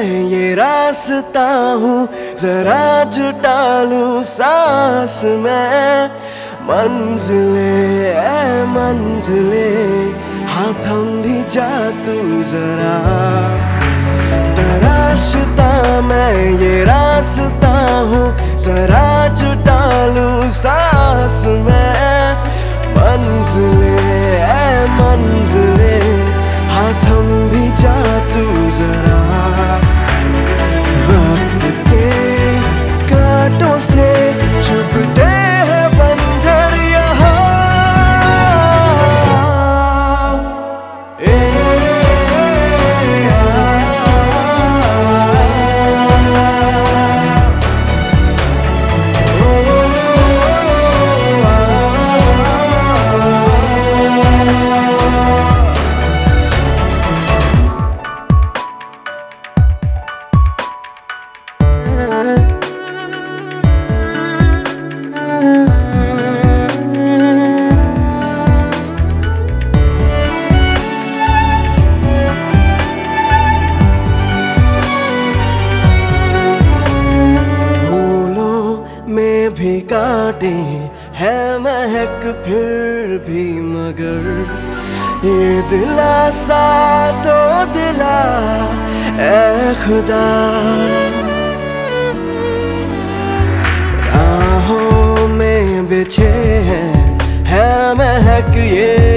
ये रास्ता हूँ, जरा जुटा लूं सांस में। मंजिले ऐ मंजिले, हाँ थम भी जा तू जरा। तराशता मैं ये रास्ता हूँ, जरा जुटा लूं सांस में। मंजिले ऐ मंजिले, हाँ थम भी जा तू जरा। वक्त के कांटों से चुभते हैं बंजर यहाँ। भी काटे है महक फिर भी, मगर ये दिलासा तो दिला ऐ खुदा। राहों में बिछे हैं है महक ये